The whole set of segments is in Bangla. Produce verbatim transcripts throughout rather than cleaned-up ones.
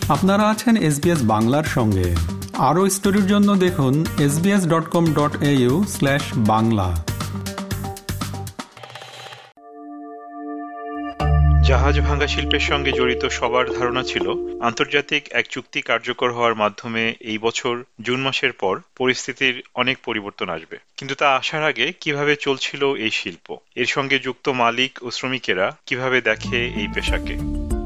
আপনারা আছেন এসবিএস বাংলার সঙ্গে। আরও স্টোরির জন্য দেখুন S B S dot com dot A U slash Bangla. জাহাজ ভাঙা শিল্পের সঙ্গে জড়িত সবার ধারণা ছিল আন্তর্জাতিক এক চুক্তি কার্যকর হওয়ার মাধ্যমে এই বছর জুন মাসের পর পরিস্থিতির অনেক পরিবর্তন আসবে। কিন্তু তা আসার আগে কিভাবে চলছিল এই শিল্প, এর সঙ্গে যুক্ত মালিক ও শ্রমিকেরা কিভাবে দেখে এই পেশাকে।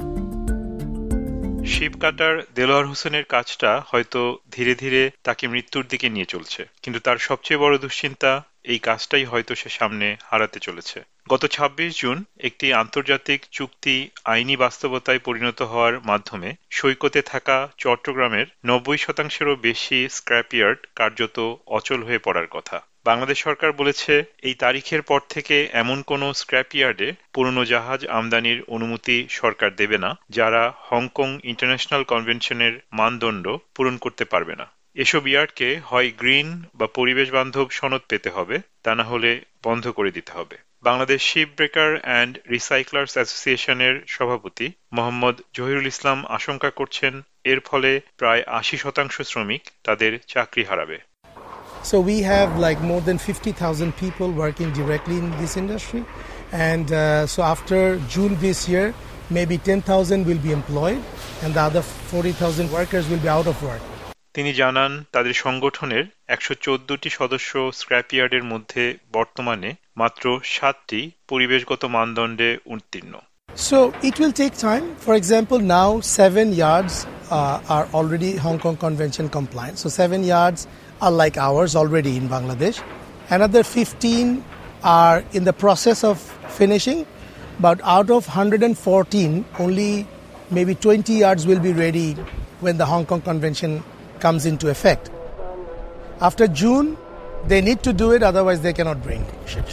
শিপ কাটার দেলোয়ার হোসেনের কাজটা হয়তো ধীরে ধীরে তাকে মৃত্যুর দিকে নিয়ে চলছে, কিন্তু তার সবচেয়ে বড় দুশ্চিন্তা এই কাজটাই হয়তো সে সামনে হারাতে চলেছে। গত ছাব্বিশ জুন একটি আন্তর্জাতিক চুক্তি আইনি বাস্তবতায় পরিণত হওয়ার মাধ্যমে সৈকতে থাকা চট্টগ্রামের নব্বই শতাংশেরও বেশি স্ক্র্যাপইয়ার্ড কার্যত অচল হয়ে পড়ার কথা। বাংলাদেশ সরকার বলেছে এই তারিখের পর থেকে এমন কোনো স্ক্র্যাপইয়ার্ডে পুরনো জাহাজ আমদানির অনুমতি সরকার দেবে না যারা হংকং ইন্টারন্যাশনাল কনভেনশনের মানদণ্ড পূরণ করতে পারবে না। এসব ইয়ার্ডকে হয় গ্রিন বা পরিবেশ বান্ধব সনদ পেতে হবে, তা না হলে বন্ধ করে দিতে হবে। Bangladesh ship breaker and recyclers অ্যাসোসিয়েশনের সভাপতি মোহাম্মদ জহিরুল ইসলাম আশঙ্কা করছেন এর ফলে প্রায় আশি শতাংশ শ্রমিক তাদের চাকরি হারাবে। So we have like more than fifty thousand people working directly in this industry, and uh, so after June this year maybe ten thousand will be employed and the other forty thousand workers will be out of work. তিনি জানান তাদের সংগঠনের একশো চোদ্দটি সদস্য স্ক্র্যাপইয়ার্ডের মধ্যে বর্তমানে মাত্র সাতটি পরিবেশগত মানদণ্ডে উত্তীর্ণ। So it will take time. For example, now seven yards uh, are already Hong Kong Convention compliant. So seven yards are like ours already in Bangladesh. Another fifteen are in the process of finishing, but out of one hundred fourteen, only maybe twenty yards will be ready when the Hong Kong Convention comes into effect. After June, they need to do it, otherwise they cannot bring ships.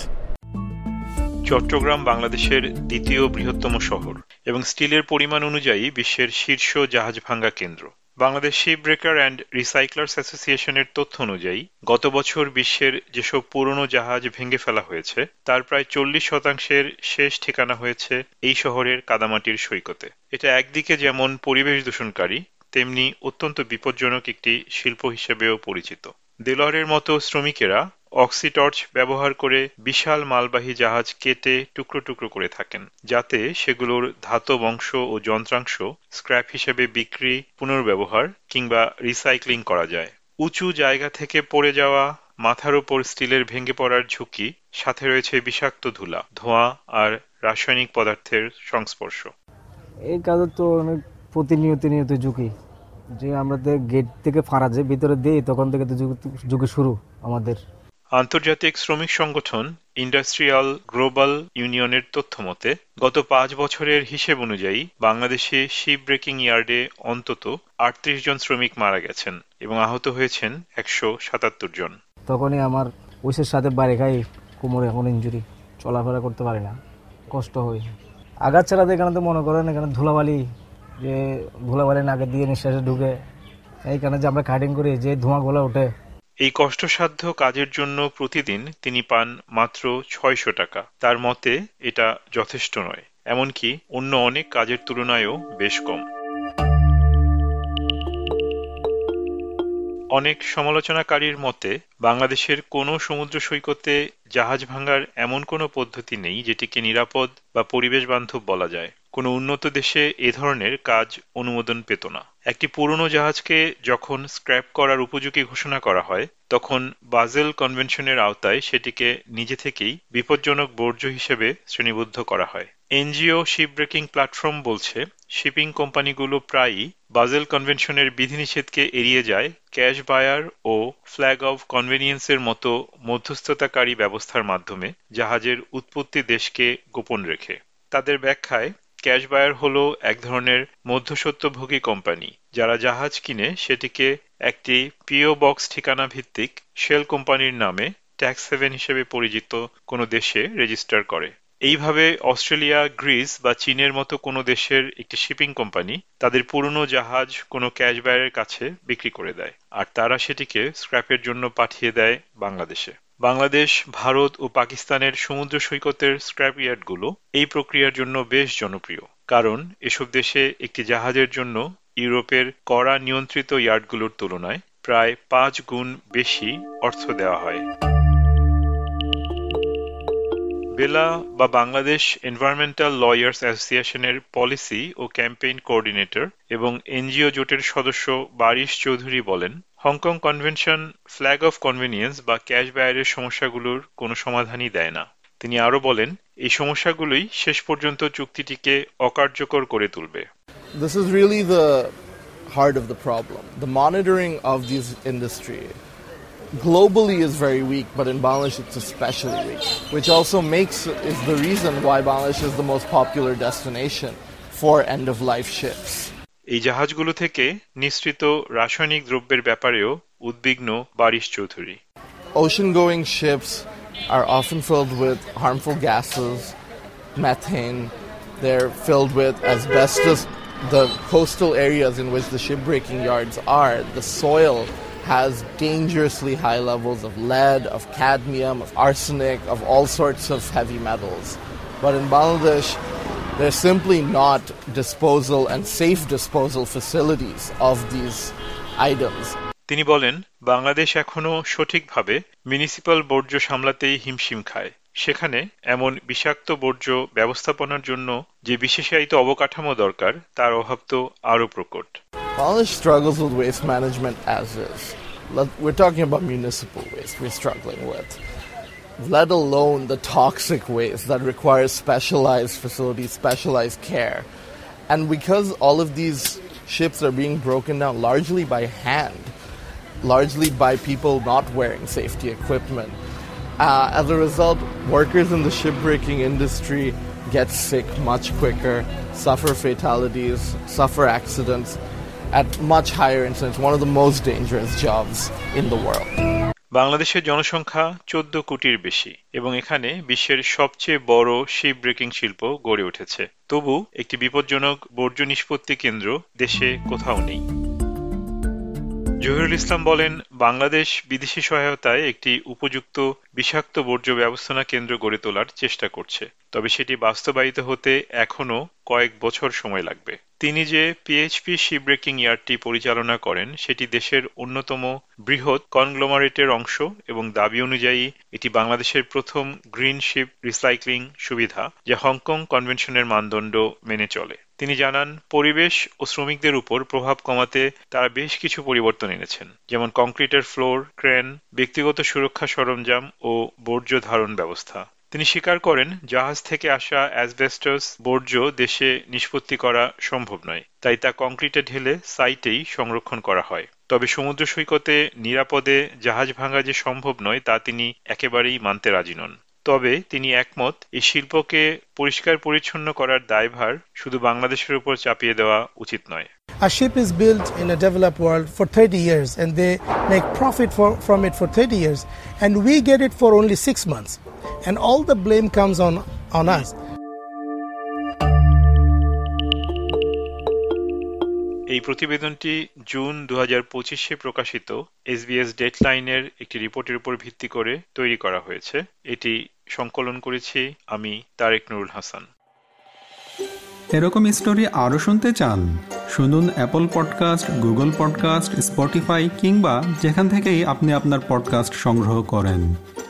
Chittagong বাংলাদেশের দ্বিতীয় বৃহত্তম শহর এবং স্টিলের পরিমাণ অনুযায়ী বিশ্বের শীর্ষ জাহাজ ভাঙ্গা কেন্দ্র। Bangladesh ship breaker and recyclers অ্যাসোসিয়েশনের তথ্য অনুযায়ী গত বছর বিশ্বের যেসব পুরনো জাহাজ ভেঙে ফেলা হয়েছে তার প্রায় চল্লিশ শতাংশের শেষ ঠিকানা হয়েছে এই শহরের কাদামাটির সৈকতে। এটা একদিকে যেমন পরিবেশ দূষণকারী, তেমনি অত্যন্ত বিপজ্জনক একটি শিল্প হিসেবেও পরিচিত। দেলোয়ারের মতো শ্রমিকেরা অক্সিটর্চ ব্যবহার করে বিশাল মালবাহী জাহাজ কেটে টুকরো টুকরো করে থাকেন, যাতে সেগুলোর ধাতব অংশ ও যন্ত্রাংশ স্ক্র্যাপ হিসেবে বিক্রি, পুনর্ব্যবহার কিংবা রিসাইক্লিং করা যায়। উঁচু জায়গা থেকে পড়ে যাওয়া, মাথার উপর স্টিলের ভেঙে পড়ার ঝুঁকি, সাথে রয়েছে বিষাক্ত ধুলা, ধোঁয়া আর রাসায়নিক পদার্থের সংস্পর্শ। এই কাজে তো অনেক প্রতিনিয়ত নিয়ত ঝুঁকি, যে আমরা গেট থেকে ফাঁড়া যে ভিতরে দিই তখন থেকে তো ঝুঁকি শুরু আমাদের। আন্তর্জাতিক শ্রমিক সংগঠন ইন্ডাস্ট্রিয়াল গ্লোবাল ইউনিয়নের তথ্য মতে গত পাঁচ বছরের হিসেব অনুযায়ী বাংলাদেশে শিপ ব্রেকিং ইয়ার্ডে অন্তত আটত্রিশ জন শ্রমিক মারা গেছেন এবং আহত হয়েছেন একশো সাতাত্তর জন। তখনই আমার ওইসের সাথে বাইরে খাই, কোমরে এখন ইঞ্জুরি, চলাফেরা করতে পারি না, কষ্ট হয়। আঘাত ছাড়াতে এখানে তো মনে করেন এখানে ধুলাবালি, যে ধুলাবালি নাকে দিয়ে নিঃশ্বাসে ঢুকে, এইখানে যে আমরা কাটিং করি যে ধোঁয়াগুলো ওঠে। এই কষ্টসাধ্য কাজের জন্য প্রতিদিন তিনি পান মাত্র ছয়শো টাকা। তার মতে এটা যথেষ্ট নয়, এমনকি অন্য অনেক কাজের তুলনায়ও বেশ কম। অনেক সমালোচনাকারীর মতে বাংলাদেশের কোনো সমুদ্র সৈকতে জাহাজ ভাঙার এমন কোনো পদ্ধতি নেই যেটিকে নিরাপদ বা পরিবেশ বান্ধব বলা যায়। কোনো উন্নত দেশে এ ধরনের কাজ অনুমোদন পেত না। একটি পুরনো জাহাজকে যখন স্ক্র্যাপ করার উপযোগী ঘোষণা করা হয় তখন বাজেল কনভেনশনের আওতায় সেটিকে নিজে থেকেই বিপজ্জনক বর্জ্য হিসেবে শ্রেণীবদ্ধ করা হয়। এনজিও শিপ ব্রেকিং প্ল্যাটফর্ম বলছে শিপিং কোম্পানিগুলো প্রায়ই বাজেল কনভেনশনের বিধিনিষেধকে এড়িয়ে যায় ক্যাশ বায়ার ও ফ্ল্যাগ অব কনভেনিয়েন্সের মতো মধ্যস্থতাকারী ব্যবস্থার মাধ্যমে জাহাজের উৎপত্তি দেশকে গোপন রেখে। তাদের ব্যাখ্যায় ক্যাশ বায়ার হলো এক ধরনের মধ্যস্বত্বভোগী কোম্পানি যারা জাহাজ কিনে সেটিকে একটি পিও বক্স ঠিকানা ভিত্তিক শেল কোম্পানির নামে ট্যাক্স হেভেন হিসেবে পরিচিত কোনো দেশে রেজিস্টার করে। এইভাবে অস্ট্রেলিয়া, গ্রিস বা চীনের মতো কোনো দেশের একটি শিপিং কোম্পানি তাদের পুরনো জাহাজ কোনো ক্যাশ বায়ারের কাছে বিক্রি করে দেয়, আর তারা সেটিকে স্ক্র্যাপের জন্য পাঠিয়ে দেয় বাংলাদেশে। বাংলাদেশ, ভারত ও পাকিস্তানের সমুদ্র সৈকতের স্ক্র্যাপ ইয়ার্ডগুলো এই প্রক্রিয়ার জন্য বেশ জনপ্রিয়, কারণ এসব দেশে একটি জাহাজের জন্য ইউরোপের কড়া নিয়ন্ত্রিত ইয়ার্ডগুলোর তুলনায় প্রায় পাঁচ গুণ বেশি অর্থ দেওয়া হয়। বেলা বা বাংলাদেশ এনভায়রনমেন্টাল লয়ার্স অ্যাসোসিয়েশনের পলিসি ও ক্যাম্পেইন কোঅর্ডিনেটর এবং এনজিও জোটের সদস্য বারিশ চৌধুরী বলেন, Hong Kong convention flag of convenience বা ক্যাশ বায়ারের সমস্যাগুলোর কোনো সমাধানই দেয় না। তিনি আরও বলেন, এই সমস্যাগুলোই শেষ পর্যন্ত চুক্তিটিকে অকার্যকর করে তুলবে। This is really the heart of the problem. The monitoring of this industry globally is very weak, but in Bangladesh it's especially weak, which also makes is the reason why Bangladesh is the most popular destination for end-of-life ships. এই জাহাজগুলো থেকে নিঃসৃত রাসায়নিক দ্রব্যের ব্যাপারেও উদ্বিগ্ন বারিশ Chowdhury. Ocean-going ships are often filled with harmful gases, methane. They're filled with asbestos. The coastal areas in which the shipbreaking yards are, the soil has dangerously high levels of lead, of cadmium, of arsenic, of all sorts of heavy metals. But in Bangladesh, there's simply not disposal and safe disposal facilities of these items. তিনি বলেন, বাংলাদেশ এখনো সঠিকভাবে মিউনিসিপ্যাল বর্জ্য সামলাতেই হিমশিম খায়। সেখানে এমন বিষাক্ত বর্জ্য ব্যবস্থাপনার জন্য যে বিশেষায়িত অবকাঠামো দরকার তার অভাব তো আরও প্রকট। Bangladesh struggles with waste management as is. We're talking about municipal waste we're struggling with, let alone the toxic waste that requires specialized facilities, specialized care. And because all of these ships are being broken down largely by hand, largely by people not wearing safety equipment, uh, as a result, workers in the shipbreaking industry get sick much quicker, suffer fatalities, suffer accidents at much higher incidence, one of the most dangerous jobs in the world. বাংলাদেশের জনসংখ্যা চোদ্দ কোটির বেশি এবং এখানে বিশ্বের সবচেয়ে বড় শিপ ব্রেকিং শিল্প গড়ে উঠেছে। তবু একটি বিপজ্জনক বর্জ্য নিষ্পত্তি কেন্দ্র দেশে কোথাও নেই। জহিরুল ইসলাম বলেন, বাংলাদেশ বিদেশি সহায়তায় একটি উপযুক্ত বিষাক্ত বর্জ্য ব্যবস্থাপনা কেন্দ্র গড়ে তোলার চেষ্টা করছে, তবে সেটি বাস্তবায়িত হতে এখনো কয়েক বছর সময় লাগবে। তিনি যে পিএইচপি শিপব্রেকিং ইয়ার্ডটি পরিচালনা করেন সেটি দেশের অন্যতম বৃহৎ কনগ্লোমারেটের অংশ এবং দাবি অনুযায়ী এটি বাংলাদেশের প্রথম গ্রিন শিপ রিসাইক্লিং সুবিধা যা হংকং কনভেনশনের মানদণ্ড মেনে চলে। তিনি জানান, পরিবেশ ও শ্রমিকদের উপর প্রভাব কমাতে তারা বেশ কিছু পরিবর্তন এনেছেন, যেমন কংক্রিটের ফ্লোর, ক্রেন, ব্যক্তিগত সুরক্ষা সরঞ্জাম ও বর্জ্য ধারণ ব্যবস্থা। তিনি স্বীকার করেন, জাহাজ থেকে আসা অ্যাসবেস্টস বর্জ্য দেশে নিষ্পত্তি করা সম্ভব নয়, তাই তা কংক্রিটে ঢেলে সাইটেই সংরক্ষণ করা হয়। তবে সমুদ্র সৈকতে নিরাপদে জাহাজ ভাঙা যে সম্ভব নয় তা তিনি একেবারেই মানতে রাজি নন। তবে তিনি একমত, এই শিল্পকে পরিষ্কার পরিচ্ছন্ন করার দায়ভার শুধু বাংলাদেশের উপর চাপিয়ে দেওয়া উচিত নয়। A ship is built in a developed world for thirty years and they make profit for, from it for thirty years and we get it for only six months and all the blame comes on, on us. এই প্রতিবেদনটি জুন দু হাজার পঁচিশে প্রকাশিত এসবিএস ডেডলাইনের একটি রিপোর্টের উপর ভিত্তি করে তৈরি করা হয়েছে। এটি সংকলন করেছি আমি তারেক নুরুল হাসান। এরকম স্টোরি আরও শুনতে চান? শুনুন Apple podcast, Google podcast, Spotify কিংবা যেখান থেকেই আপনি আপনার পডকাস্ট সংগ্রহ করেন।